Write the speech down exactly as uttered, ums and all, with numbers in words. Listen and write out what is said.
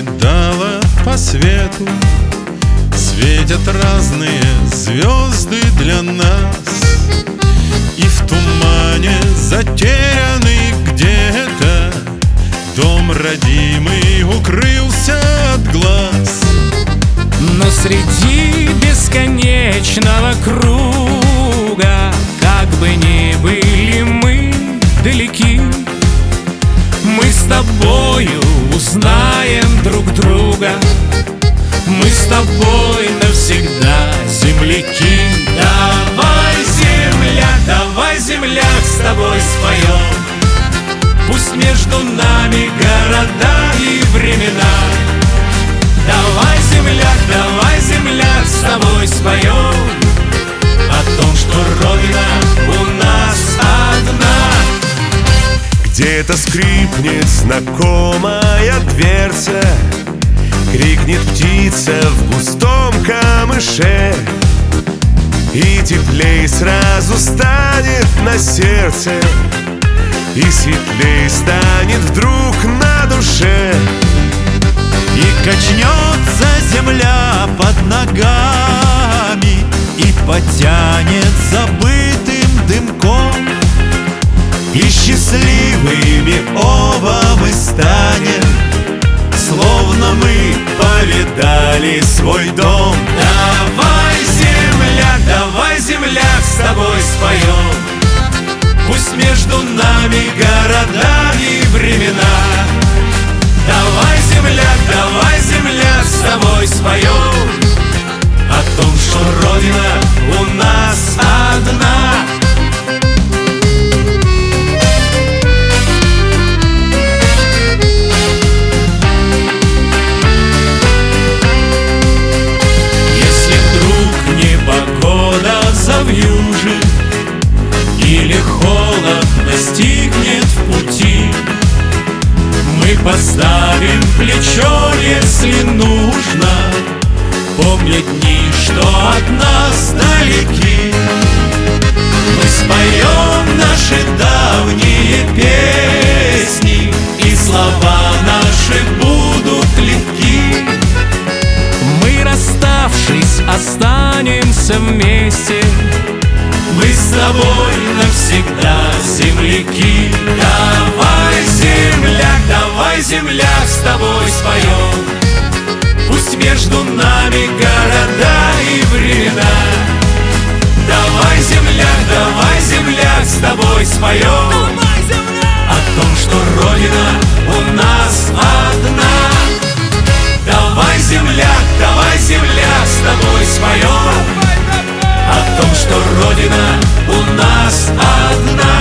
видала по свету, светят разные звезды для нас. И в тумане затерянный где-то дом родимый укрылся от глаз. Но среди бесконечного круга, как бы ни были мы далеки, мы с тобою узнаем друг друга. Мы с тобой навсегда земляки. Давай, земляк, давай, земляк, с тобой споем. Пусть между нами города и времена. Давай, земляк, давай, земляк, с тобой споем о том, что Родина у нас одна. Где-то скрипнет знакомая дверца, крикнет птица в густом камыше, и теплей сразу станет на сердце, и светлей станет вдруг на душе. И качнется земля под ногами, и потянет забытым дымком, и счастливыми оба мы станем, словно мы повидали свой дом. Давай, земляк, давай, земляк, с тобой споем. Пусть между нами города и времена. Давай, земляк, давай, земляк, с тобой споем о том, что Родина у нас одна. Если вдруг непогода завьюжит или холод настигнет в пути, мы поставим плечо, если нужно, помня дни, что от нас далеки. Мы споем наши давние песни, и слова наши будут легки. Мы, расставшись, останемся вместе. Мы с тобой навсегда земляки. Давай, земляк, давай, земляк, с тобой споем. Пусть между нами города и времена. Давай, земляк, давай, земляк, с тобой споем о том, что Родина у нас одна. Давай, земляк, давай, земляк, с тобой споем о том, что Родина у нас одна.